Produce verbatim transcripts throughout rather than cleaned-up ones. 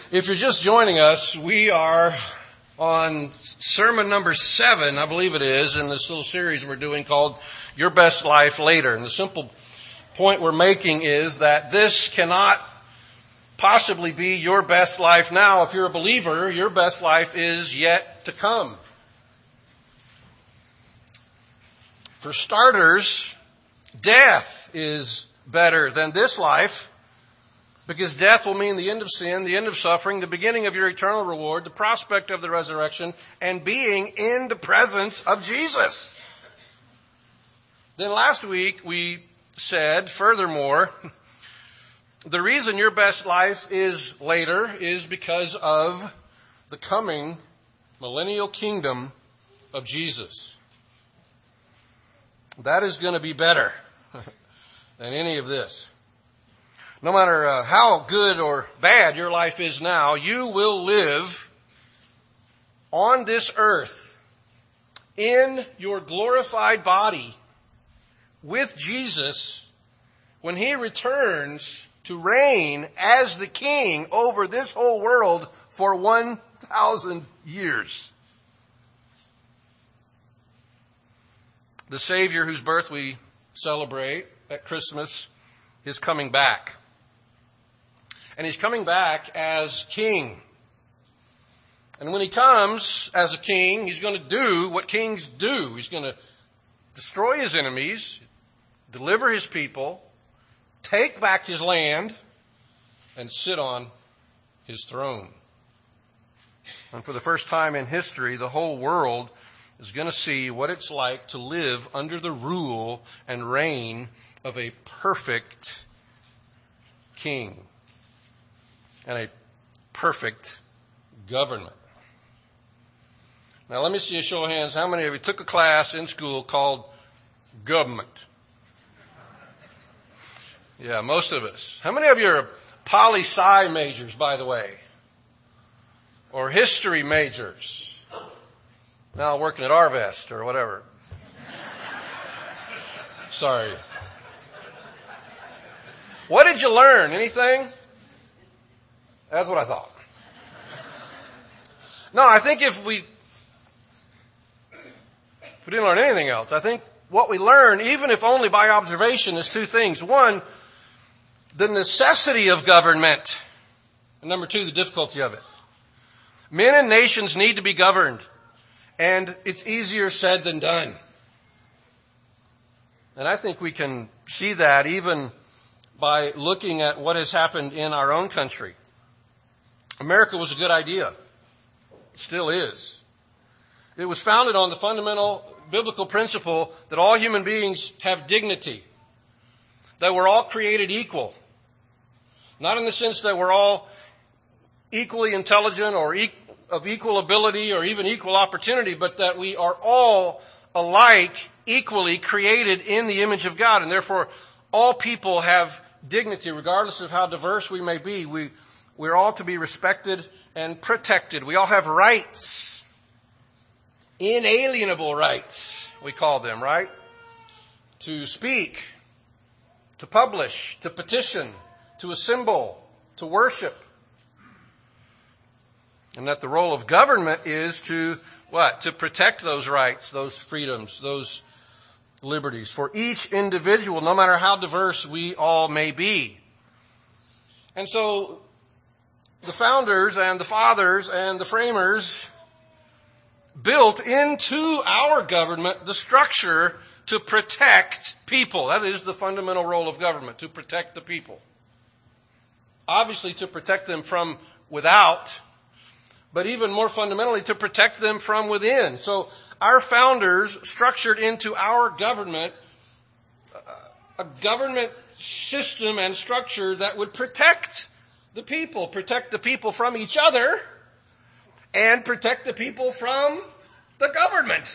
If you're just joining us, we are on sermon number seven, I believe it is, in this little series we're doing called Your Best Life Later. And the simple point we're making is that this cannot possibly be your best life now. If you're a believer, your best life is yet to come. For starters, death is better than this life, because death will mean the end of sin, the end of suffering, the beginning of your eternal reward, the prospect of the resurrection, and being in the presence of Jesus. Then last week we said, furthermore, the reason your best life is later is because of the coming millennial kingdom of Jesus. That is going to be better than any of this. No matter uh, how good or bad your life is now, you will live on this earth in your glorified body with Jesus when He returns to reign as the King over this whole world for one thousand years. The Savior whose birth we celebrate at Christmas is coming back. And He's coming back as King. And when He comes as a king, He's going to do what kings do. He's going to destroy His enemies, deliver His people, take back His land, and sit on His throne. And for the first time in history, the whole world is going to see what it's like to live under the rule and reign of a perfect king and a perfect government. Now let me see a show of hands. How many of you took a class in school called government? Yeah, most of us. How many of you are poli-sci majors, by the way? Or history majors? Now working at Arvest or whatever. Sorry. What did you learn? Anything? That's what I thought. No, I think if we, if we didn't learn anything else, I think what we learn, even if only by observation, is two things. One, the necessity of government. And number two, the difficulty of it. Men and nations need to be governed. And it's easier said than done. And I think we can see that even by looking at what has happened in our own country. America was a good idea. It still is. It was founded on the fundamental biblical principle that all human beings have dignity. That we're all created equal. Not in the sense that we're all equally intelligent or e- of equal ability or even equal opportunity, but that we are all alike, equally created in the image of God. And therefore, all people have dignity, regardless of how diverse we may be. We, we're all to be respected and protected. We all have rights. Inalienable rights, we call them, right? To speak, to publish, to petition, to assemble, to worship. And that the role of government is to, what? To protect those rights, those freedoms, those liberties for each individual, no matter how diverse we all may be. And so the founders and the fathers and the framers built into our government the structure to protect people. That is the fundamental role of government, to protect the people. Obviously to protect them from without, but even more fundamentally, to protect them from within. So our founders structured into our government a government system and structure that would protect the people, protect the people from each other, and protect the people from the government.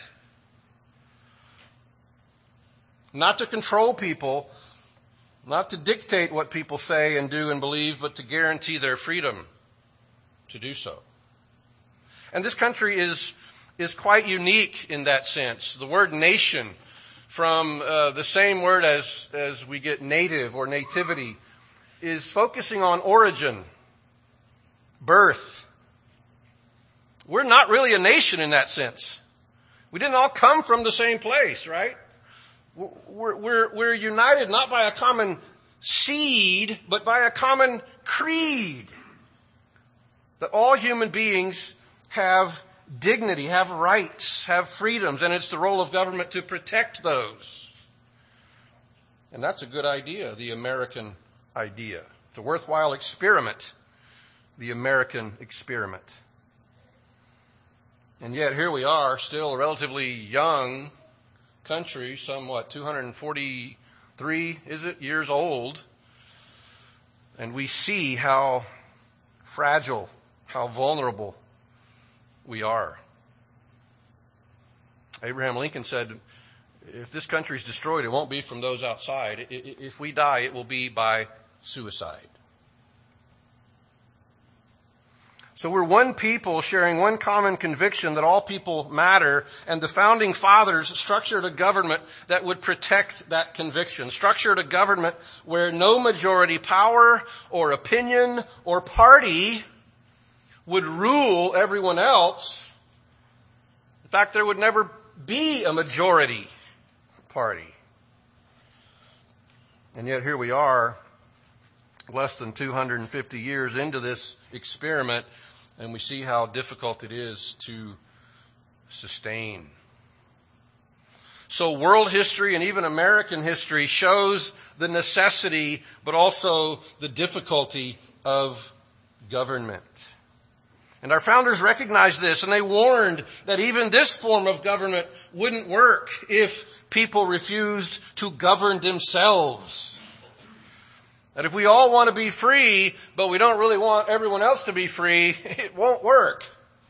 Not to control people, not to dictate what people say and do and believe, but to guarantee their freedom to do so. And this country is is quite unique in that sense. The word nation, from uh, the same word as, as we get native or nativity, is focusing on origin. birth. We're not really a nation in that sense. We didn't all come from the same place, right? We're, we're, we're united not by a common seed, but by a common creed. That all human beings have dignity, have rights, have freedoms, and it's the role of government to protect those. And that's a good idea, the American idea. It's a worthwhile experiment, the American experiment. And yet here we are, still a relatively young country, somewhat two hundred forty-three, is it, years old. And we see how fragile, how vulnerable we are. Abraham Lincoln said, if this country is destroyed, it won't be from those outside. If we die, it will be by suicide. So we're one people sharing one common conviction that all people matter, and the founding fathers structured a government that would protect that conviction, structured a government where no majority power or opinion or party would rule everyone else. In fact, there would never be a majority party. And yet here we are, less than two hundred fifty years into this experiment, and we see how difficult it is to sustain. So world history and even American history shows the necessity, but also the difficulty of government. And our founders recognized this, and they warned that even this form of government wouldn't work if people refused to govern themselves. That if we all want to be free, but we don't really want everyone else to be free, it won't work.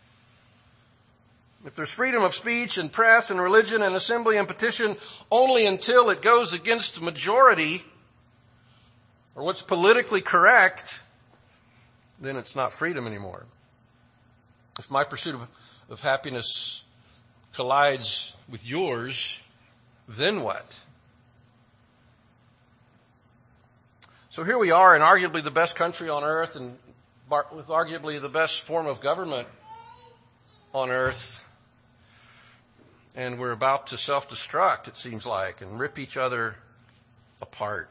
If there's freedom of speech and press and religion and assembly and petition only until it goes against the majority, or what's politically correct, then it's not freedom anymore. If my pursuit of, of happiness collides with yours, then what? So here we are in arguably the best country on earth and with arguably the best form of government on earth. And we're about to self-destruct, it seems like, and rip each other apart.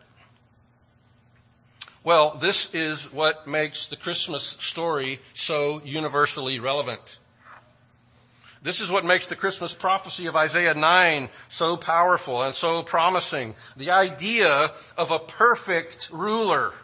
Well, this is what makes the Christmas story so universally relevant. This is what makes the Christmas prophecy of Isaiah nine so powerful and so promising. The idea of a perfect ruler,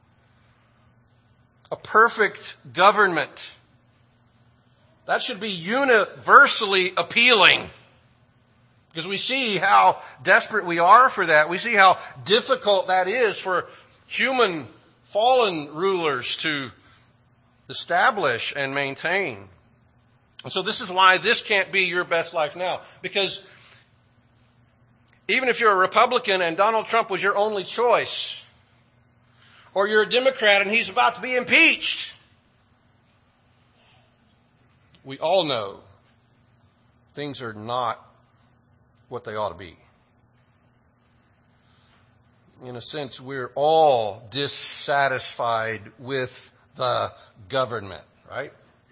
a perfect government. That should be universally appealing, because we see how desperate we are for that. We see how difficult that is for human fallen rulers to establish and maintain. And so this is why this can't be your best life now. Because even if you're a Republican and Donald Trump was your only choice, or you're a Democrat and he's about to be impeached, we all know things are not what they ought to be. In a sense, we're all dissatisfied with the government, right?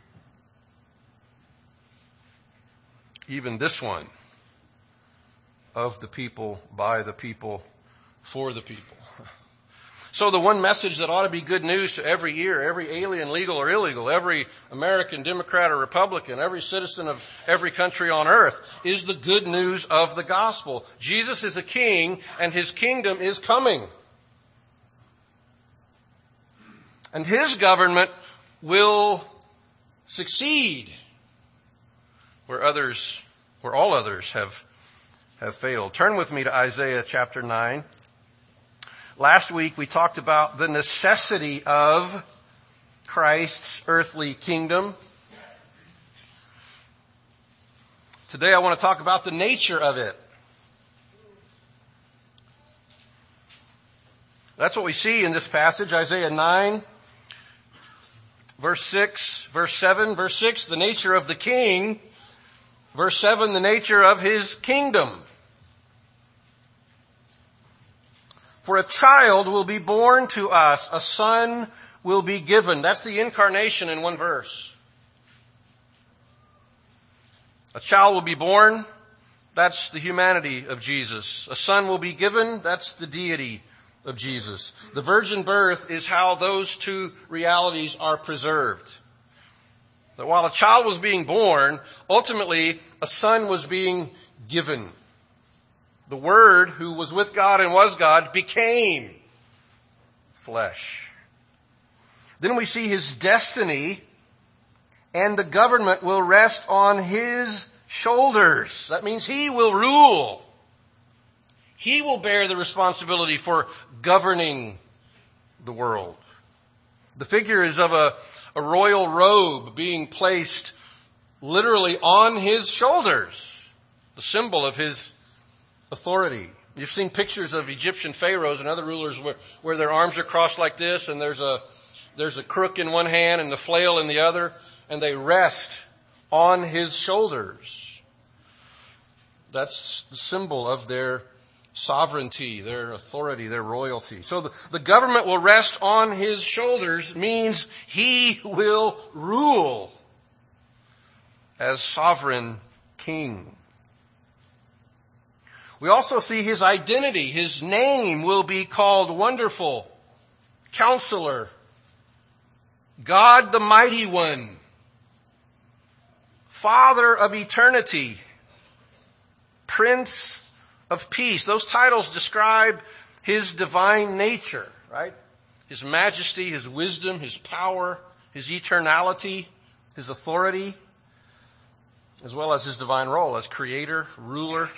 Even this one, of the people, by the people, for the people. So the one message that ought to be good news to every ear, every alien, legal or illegal, every American, Democrat or Republican, every citizen of every country on earth, is the good news of the gospel. Jesus is a king, and his kingdom is coming. And his government will succeed where others, where all others have, have failed. Turn with me to Isaiah chapter nine. Last week we talked about the necessity of Christ's earthly kingdom. Today I want to talk about the nature of it. That's what we see in this passage, Isaiah nine, verse six, verse seven, verse six, the nature of the king. Verse seven, the nature of his kingdom. For a child will be born to us, a son will be given. That's the incarnation in one verse. A child will be born. That's the humanity of Jesus. A son will be given. That's the deity of Jesus. The virgin birth is how those two realities are preserved. That while a child was being born, ultimately a son was being given. The Word, who was with God and was God, became flesh. Then we see his destiny, and the government will rest on his shoulders. That means he will rule. He will bear the responsibility for governing the world. The figure is of a, a royal robe being placed literally on his shoulders, the symbol of his authority. You've seen pictures of Egyptian pharaohs and other rulers where, where their arms are crossed like this, and there's a there's a crook in one hand and the flail in the other, and they rest on his shoulders. That's the symbol of their sovereignty, their authority, their royalty. So the, the government will rest on his shoulders means he will rule as sovereign king. We also see his identity. His name will be called Wonderful, Counselor, God the Mighty One, Father of Eternity, Prince of Peace. Those titles describe his divine nature, right? His majesty, his wisdom, his power, his eternality, his authority, as well as his divine role as creator, ruler.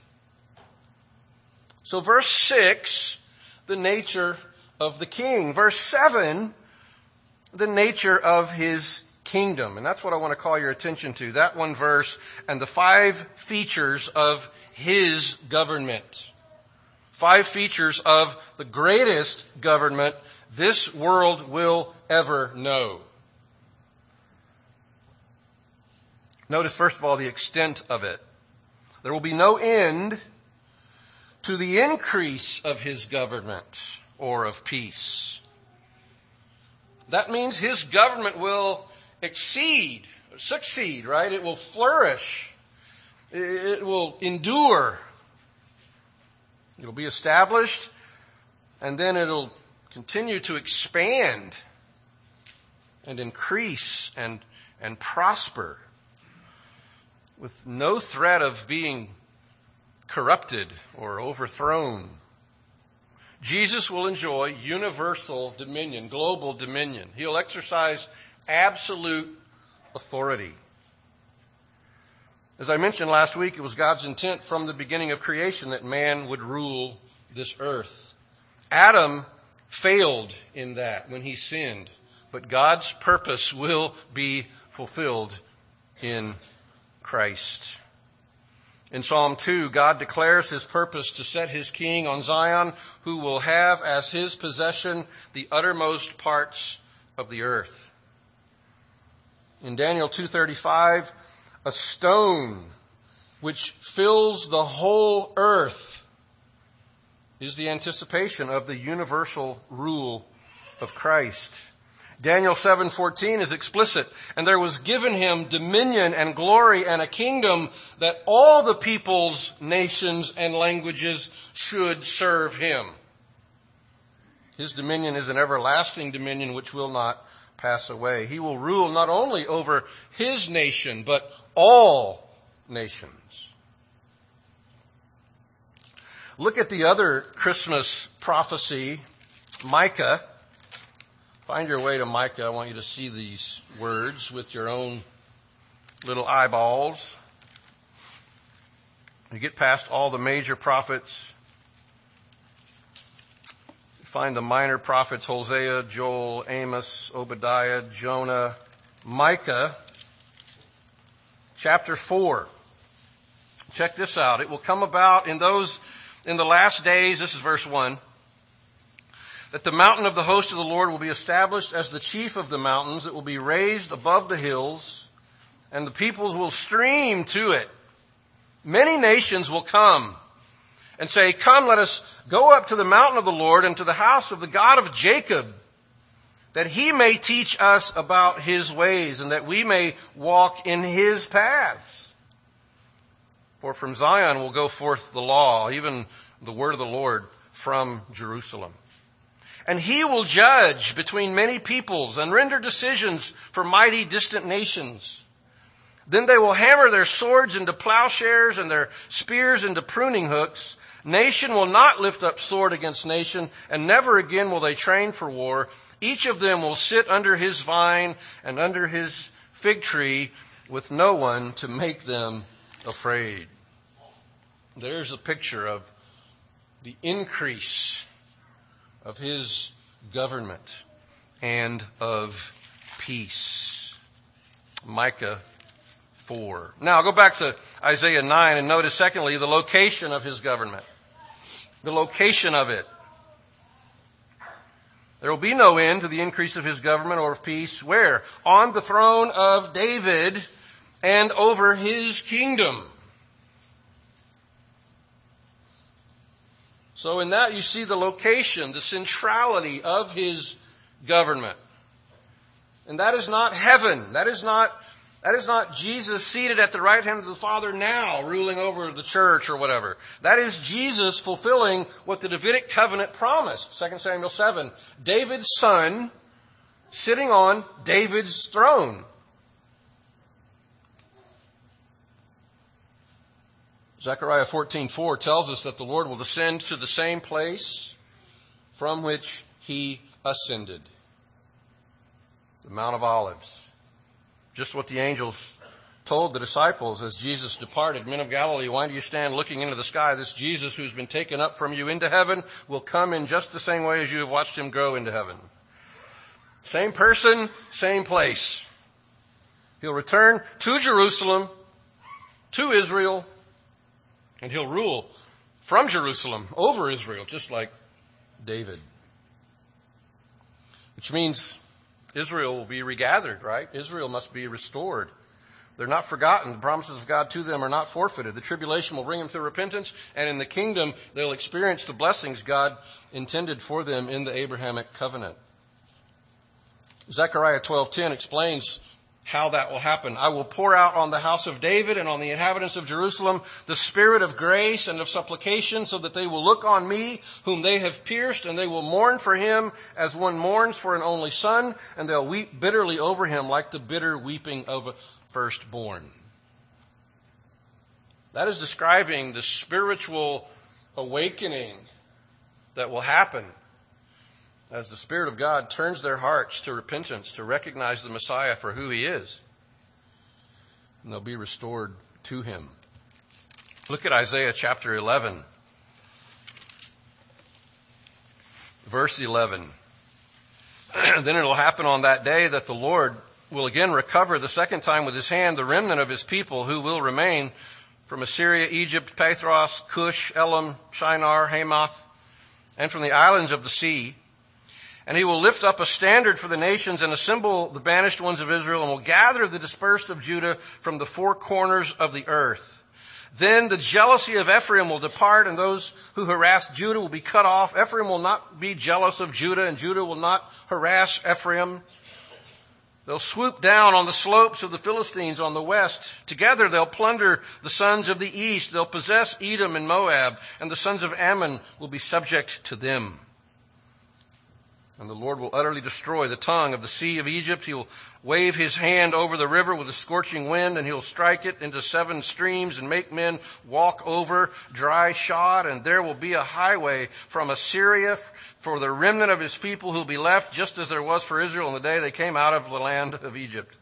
So verse six, the nature of the king. Verse seven, the nature of his kingdom. And that's what I want to call your attention to. That one verse and the five features of his government. Five features of the greatest government this world will ever know. Notice, first of all, the extent of it. There will be no end to the increase of his government or of peace. That means his government will exceed, succeed, right? It will flourish. It will endure. It will be established, and then it'll continue to expand and increase and, and prosper with no threat of being corrupted or overthrown. Jesus will enjoy universal dominion, global dominion. He'll exercise absolute authority. As I mentioned last week, it was God's intent from the beginning of creation that man would rule this earth. Adam failed in that when he sinned, but God's purpose will be fulfilled in Christ. In Psalm two, God declares his purpose to set his king on Zion, who will have as his possession the uttermost parts of the earth. In Daniel two thirty-five, a stone which fills the whole earth is the anticipation of the universal rule of Christ. Daniel seven fourteen is explicit. And there was given him dominion and glory and a kingdom that all the peoples, nations, and languages should serve him. His dominion is an everlasting dominion which will not pass away. He will rule not only over his nation, but all nations. Look at the other Christmas prophecy, Micah. Find your way to Micah. I want you to see these words with your own little eyeballs. You get past all the major prophets. You find the minor prophets, Hosea, Joel, Amos, Obadiah, Jonah, Micah. Chapter four. Check this out. It will come about in those, in the last days, this is verse one, that the mountain of the host of the Lord will be established as the chief of the mountains. It will be raised above the hills, and the peoples will stream to it. Many nations will come and say, "Come, let us go up to the mountain of the Lord and to the house of the God of Jacob, that he may teach us about his ways, and that we may walk in his paths. For from Zion will go forth the law, even the word of the Lord from Jerusalem. And he will judge between many peoples and render decisions for mighty distant nations. Then they will hammer their swords into plowshares and their spears into pruning hooks. Nation will not lift up sword against nation, and never again will they train for war. Each of them will sit under his vine and under his fig tree, with no one to make them afraid. There's a picture of the increase of his government and of peace. Micah four. Now go back to Isaiah nine and notice secondly the location of his government. The location of it. There will be no end to the increase of his government or of peace. Where? On the throne of David and over his kingdom. So in that you see the location, the centrality of his government. And that is not heaven. That is not, that is not Jesus seated at the right hand of the Father now, ruling over the church or whatever. That is Jesus fulfilling what the Davidic covenant promised. Second Samuel seven. David's son sitting on David's throne. Zechariah fourteen four tells us that the Lord will descend to the same place from which he ascended. The Mount of Olives. Just what the angels told the disciples as Jesus departed. Men of Galilee, why do you stand looking into the sky? This Jesus who's been taken up from you into heaven will come in just the same way as you have watched him go into heaven. Same person, same place. He'll return to Jerusalem, to Israel, and he'll rule from Jerusalem over Israel, just like David. Which means Israel will be regathered, right? Israel must be restored. They're not forgotten. The promises of God to them are not forfeited. The tribulation will bring them to repentance, and in the kingdom they'll experience the blessings God intended for them in the Abrahamic covenant. Zechariah twelve ten explains how that will happen. I will pour out on the house of David and on the inhabitants of Jerusalem the spirit of grace and of supplication, so that they will look on me whom they have pierced, and they will mourn for him as one mourns for an only son, and they'll weep bitterly over him like the bitter weeping of a firstborn. That is describing the spiritual awakening that will happen as the Spirit of God turns their hearts to repentance, to recognize the Messiah for who he is. And they'll be restored to him. Look at Isaiah chapter eleven. Verse eleven. Then it'll happen on that day that the Lord will again recover the second time with his hand the remnant of his people who will remain from Assyria, Egypt, Pathros, Cush, Elam, Shinar, Hamath, and from the islands of the sea. And he will lift up a standard for the nations and assemble the banished ones of Israel, and will gather the dispersed of Judah from the four corners of the earth. Then the jealousy of Ephraim will depart, and those who harass Judah will be cut off. Ephraim will not be jealous of Judah, and Judah will not harass Ephraim. They'll swoop down on the slopes of the Philistines on the west. Together they'll plunder the sons of the east. They'll possess Edom and Moab, and the sons of Ammon will be subject to them. And the Lord will utterly destroy the tongue of the sea of Egypt. He will wave his hand over the river with a scorching wind, and he'll strike it into seven streams and make men walk over dry shod. And there will be a highway from Assyria for the remnant of his people who will be left, just as there was for Israel in the day they came out of the land of Egypt.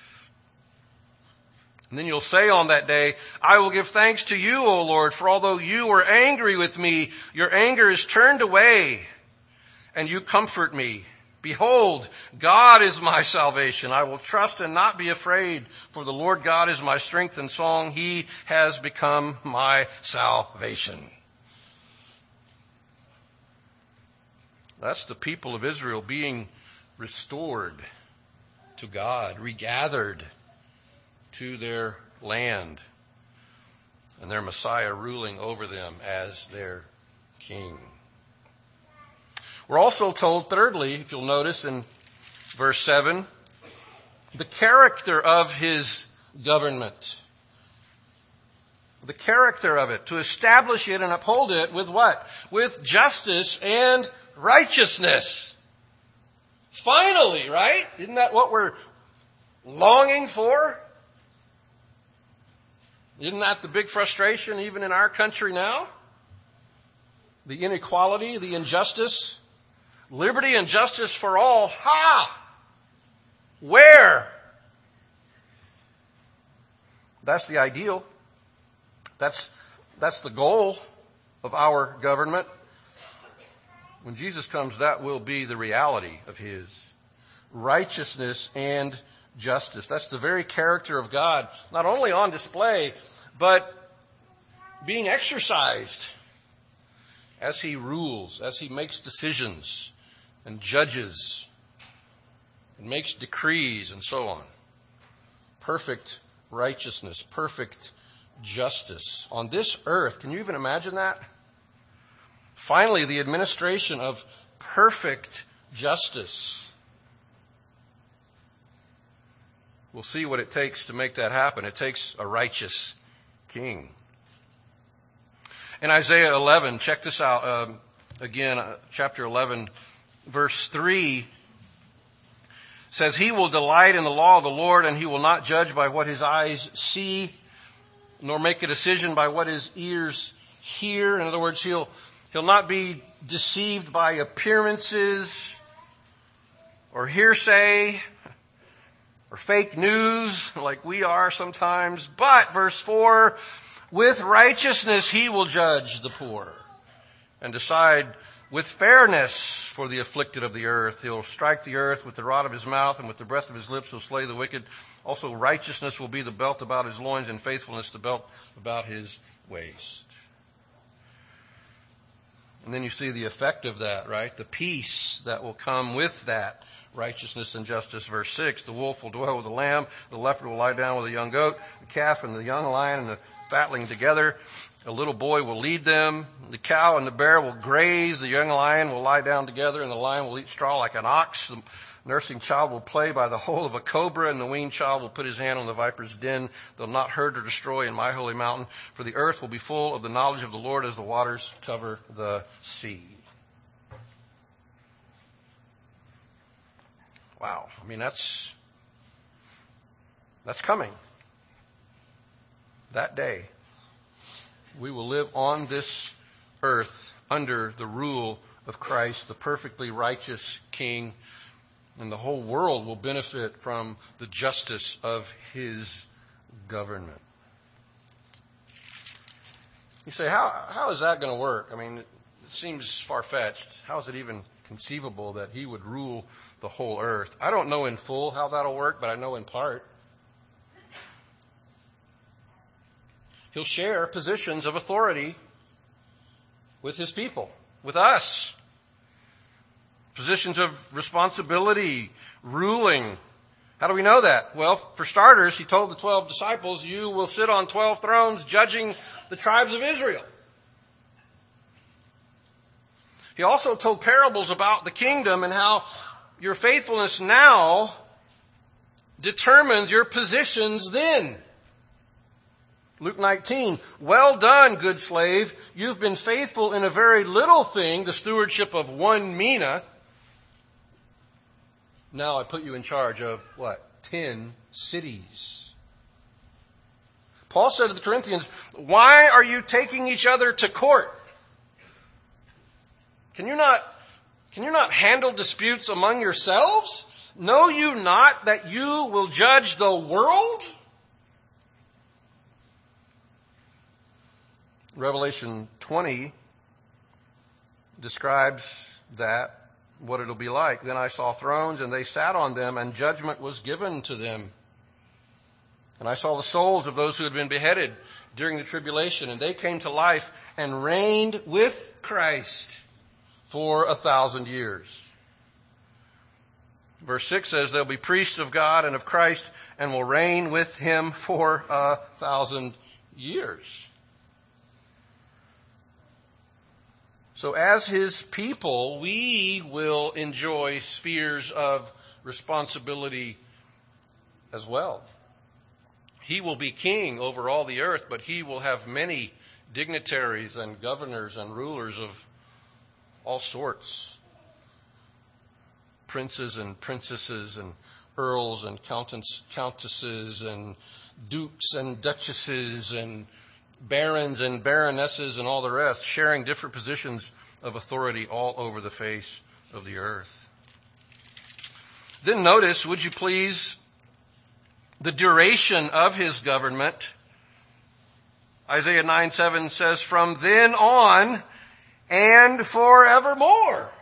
And then you'll say on that day, I will give thanks to you, O Lord, for although you were angry with me, your anger is turned away, and you comfort me. Behold, God is my salvation. I will trust and not be afraid, for the Lord God is my strength and song. He has become my salvation. That's the people of Israel being restored to God, regathered to their land, and their Messiah ruling over them as their king. We're also told, thirdly, if you'll notice in Verse seven, the character of his government. The character of it, to establish it and uphold it with what? With justice and righteousness. Finally, right? Isn't that what we're longing for? Isn't that the big frustration even in our country now? The inequality, the injustice. Liberty and justice for all. Ha! Where? That's the ideal. That's, that's the goal of our government. When Jesus comes, that will be the reality of his. Righteousness and justice. That's the very character of God, not only on display, but being exercised as he rules, as he makes decisions and judges and makes decrees and so on. Perfect righteousness, perfect justice on this earth. Can you even imagine that? Finally, the administration of perfect justice. We'll see what it takes to make that happen. It takes a righteous king. In Isaiah eleven, check this out um, again, uh, chapter eleven, verse three says, he will delight in the law of the Lord, and he will not judge by what his eyes see, nor make a decision by what his ears hear. In other words, he'll, he'll not be deceived by appearances or hearsay or fake news like we are sometimes. But, verse four, with righteousness he will judge the poor and decide with fairness for the afflicted of the earth. He'll strike the earth with the rod of his mouth, and with the breath of his lips he'll slay the wicked. Also righteousness will be the belt about his loins, and faithfulness the belt about his waist. And then you see the effect of that, right? The peace that will come with that righteousness and justice. Verse six, the wolf will dwell with the lamb, the leopard will lie down with the young goat, the calf and the young lion and the fatling together. A little boy will lead them. The cow and the bear will graze. The young lion will lie down together, and the lion will eat straw like an ox. The nursing child will play by the hole of a cobra, and the weaned child will put his hand on the viper's den. They'll not hurt or destroy in my holy mountain, for the earth will be full of the knowledge of the Lord as the waters cover the sea. Wow. I mean, that's, that's coming. That day. We will live on this earth under the rule of Christ, the perfectly righteous King, and the whole world will benefit from the justice of his government. You say, how, how is that going to work? I mean, it seems far-fetched. How is it even conceivable that he would rule the whole earth? I don't know in full how that'll work, but I know in part. He'll share positions of authority with his people, with us. Positions of responsibility, ruling. How do we know that? Well, for starters, he told the twelve disciples, you will sit on twelve thrones judging the tribes of Israel. He also told parables about the kingdom and how your faithfulness now determines your positions then. Luke nineteen, well done, good slave. You've been faithful in a very little thing, the stewardship of one mina. Now I put you in charge of what? Ten cities. Paul said to the Corinthians, why are you taking each other to court? Can you not, can you not handle disputes among yourselves? Know you not that you will judge the world? Revelation twenty describes that, what it'll be like. Then I saw thrones, and they sat on them, and judgment was given to them. And I saw the souls of those who had been beheaded during the tribulation, and they came to life and reigned with Christ for a thousand years. Verse six says they'll be priests of God and of Christ and will reign with him for a thousand years. So as his people, we will enjoy spheres of responsibility as well. He will be king over all the earth, but he will have many dignitaries and governors and rulers of all sorts. Princes and princesses and earls and countess, countesses and dukes and duchesses and barons and baronesses and all the rest, sharing different positions of authority all over the face of the earth. Then notice, would you please, the duration of his government. Isaiah nine seven says, from then on and forevermore.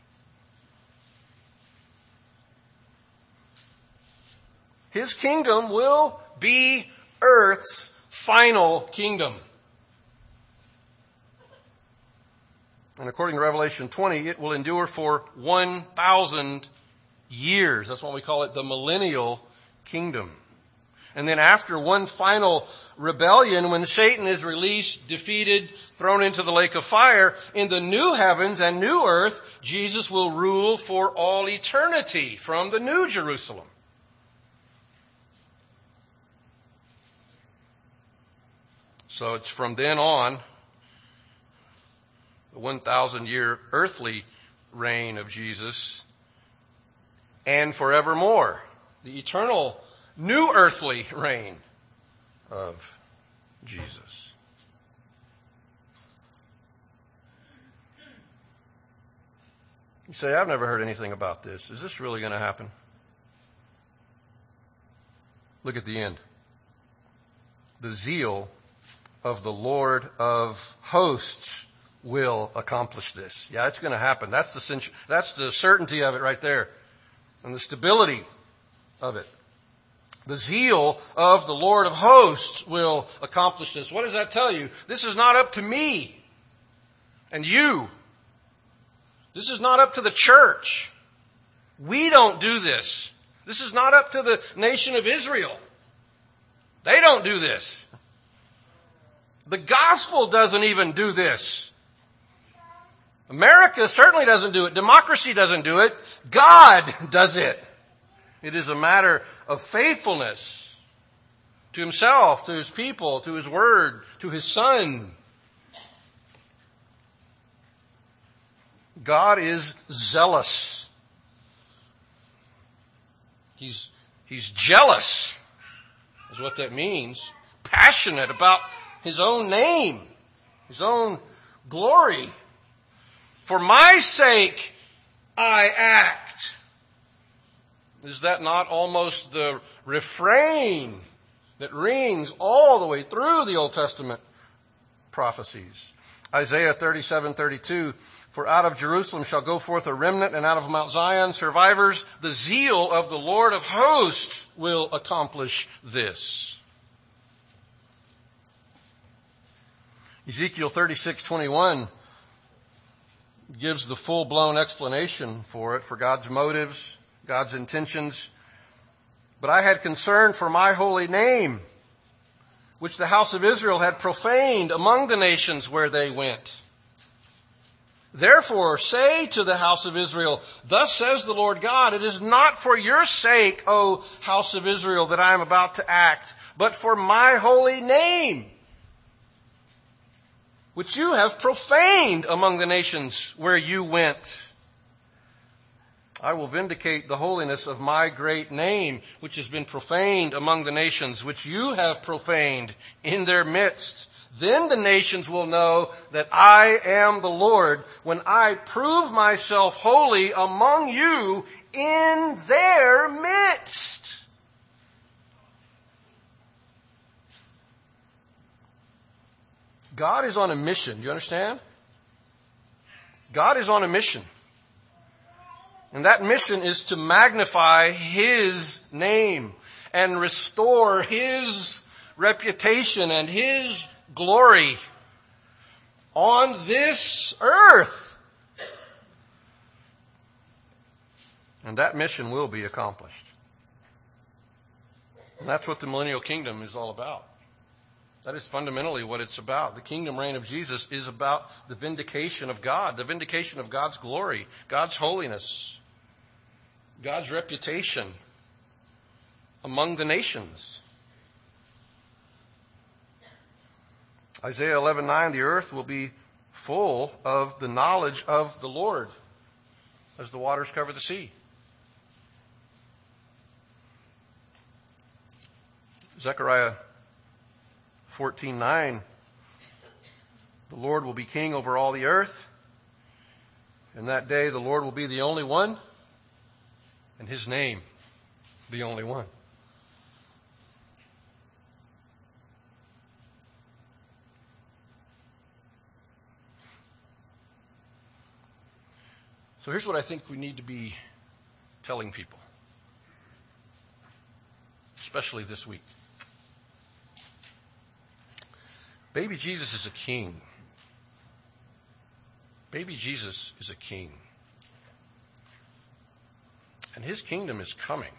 His kingdom will be earth's final kingdom. And according to Revelation twenty, it will endure for one thousand years. That's why we call it the millennial kingdom. And then after one final rebellion, when Satan is released, defeated, thrown into the lake of fire, in the new heavens and new earth, Jesus will rule for all eternity from the new Jerusalem. So it's from then on, the one thousand year earthly reign of Jesus, and forevermore, the eternal new earthly reign of Jesus. You say, I've never heard anything about this. Is this really going to happen? Look at the end. The zeal of the Lord of hosts will accomplish this. Yeah, it's going to happen. That's the, that's the certainty of it right there. And the stability of it. The zeal of the Lord of hosts will accomplish this. What does that tell you? This is not up to me and you. This is not up to the church. We don't do this. This is not up to the nation of Israel. They don't do this. The gospel doesn't even do this. America certainly doesn't do it. Democracy doesn't do it. God does it. It is a matter of faithfulness to himself, to his people, to his word, to his son. God is zealous. He's, he's jealous, is what that means. Passionate about his own name, his own glory. For my sake, I act. Is that not almost the refrain that rings all the way through the Old Testament prophecies? Isaiah thirty-seven thirty-two, for out of Jerusalem shall go forth a remnant, and out of Mount Zion survivors. The zeal of the Lord of hosts will accomplish this. Ezekiel thirty-six twenty-one gives the full-blown explanation for it, for God's motives, God's intentions. But I had concern for my holy name, which the house of Israel had profaned among the nations where they went. Therefore say to the house of Israel, thus says the Lord God, it is not for your sake, O house of Israel, that I am about to act, but for my holy name, which you have profaned among the nations where you went. I will vindicate the holiness of my great name, which has been profaned among the nations, which you have profaned in their midst. Then the nations will know that I am the Lord when I prove myself holy among you in their midst. God is on a mission. Do you understand? God is on a mission. And that mission is to magnify his name and restore his reputation and his glory on this earth. And that mission will be accomplished. And that's what the millennial kingdom is all about. That is fundamentally what it's about. The kingdom reign of Jesus is about the vindication of God, the vindication of God's glory, God's holiness. God's reputation among the nations. Isaiah eleven nine, the earth will be full of the knowledge of the Lord as the waters cover the sea. Zechariah fourteen nine, the Lord will be king over all the earth. And that day the Lord will be the only one, and his name the only one. So here's what I think we need to be telling people, especially this week. Baby Jesus is a king. Baby Jesus is a king. And his kingdom is coming.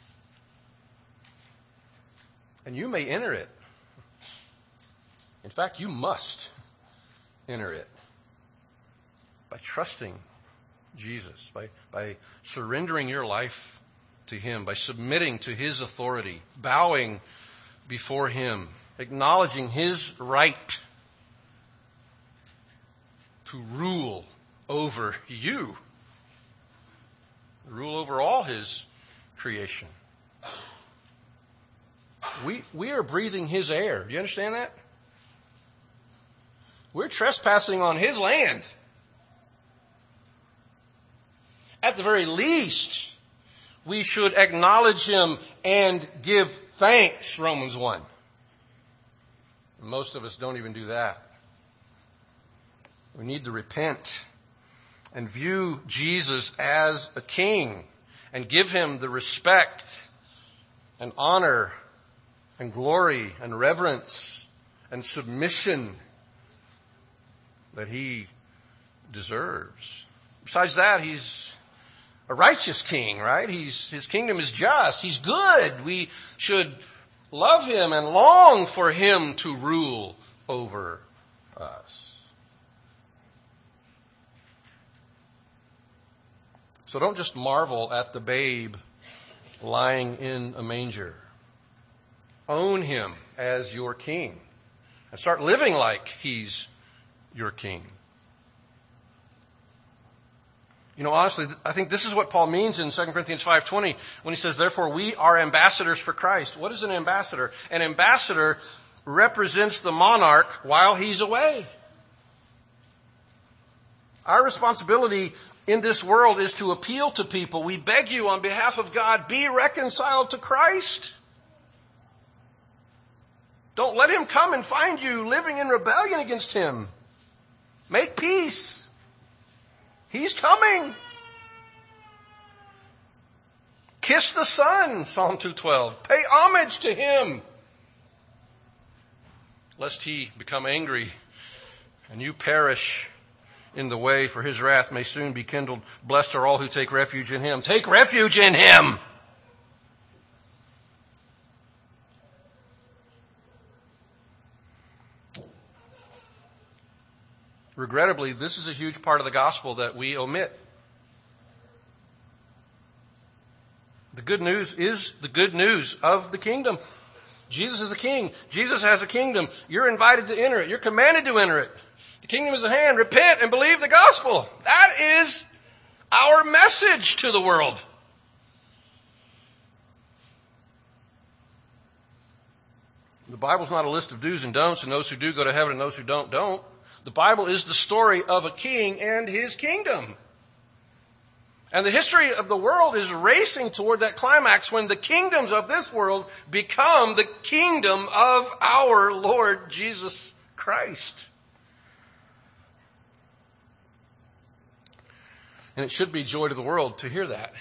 And you may enter it. In fact, you must enter it by trusting Jesus, by, by surrendering your life to him, by submitting to his authority, bowing before him, acknowledging his right to rule over you, rule over all his creation. We, we are breathing his air. Do you understand that? We're trespassing on his land. At the very least, we should acknowledge him and give thanks, Romans one. Most of us don't even do that. We need to repent and view Jesus as a king and give him the respect and honor and glory and reverence and submission that he deserves. Besides that, he's a righteous king, right? He's, his kingdom is just. He's good. We should love him and long for him to rule over us. So don't just marvel at the babe lying in a manger. Own him as your king and start living like he's your king. You know, honestly, I think this is what Paul means in Second Corinthians five twenty when he says, therefore we are ambassadors for Christ. What is an ambassador? An ambassador represents the monarch while he's away. Our responsibility in this world is to appeal to people. We beg you on behalf of God, be reconciled to Christ. Don't let him come and find you living in rebellion against him. Make peace. He's coming. Kiss the Son, Psalm two twelve. Pay homage to him, lest he become angry and you perish in the way, for his wrath may soon be kindled. Blessed are all who take refuge in him. Take refuge in him. Regrettably, this is a huge part of the gospel that we omit. The good news is the good news of the kingdom. Jesus is a king. Jesus has a kingdom. You're invited to enter it. You're commanded to enter it. The kingdom is at hand. Repent and believe the gospel. That is our message to the world. The Bible's not a list of do's and don'ts, and those who do go to heaven and those who don't, don't. The Bible is the story of a king and his kingdom. And the history of the world is racing toward that climax when the kingdoms of this world become the kingdom of our Lord Jesus Christ. And it should be joy to the world to hear that.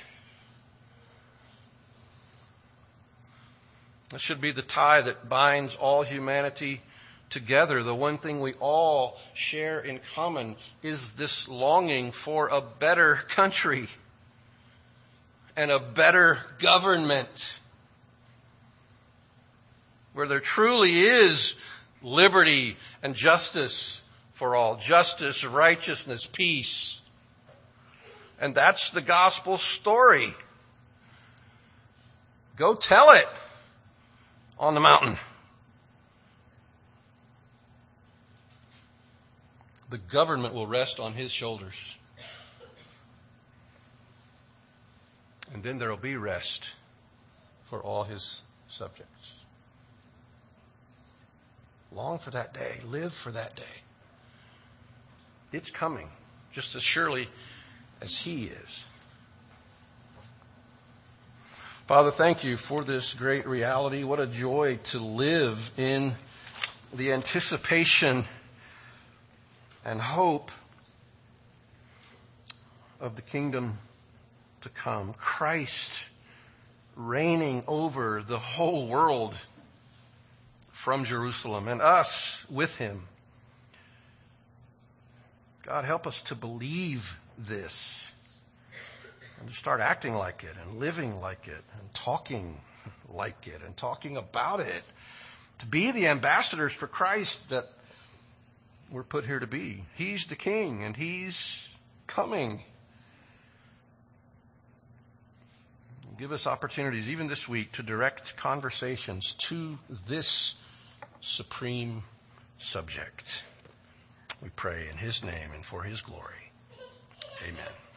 That should be the tie that binds all humanity together. The one thing we all share in common is this longing for a better country and a better government where there truly is liberty and justice for all. Justice, righteousness, peace. And that's the gospel story. Go tell it on the mountain. The government will rest on his shoulders. And then there will be rest for all his subjects. Long for that day. Live for that day. It's coming just as surely as he is. Father, thank you for this great reality. What a joy to live in the anticipation and hope of the kingdom to come. Christ reigning over the whole world from Jerusalem, and us with him. God, help us to believe this and to start acting like it and living like it and talking like it and talking about it. To be the ambassadors for Christ that we're put here to be. He's the King and he's coming. Give us opportunities even this week to direct conversations to this supreme subject. We pray in his name and for his glory. Amen.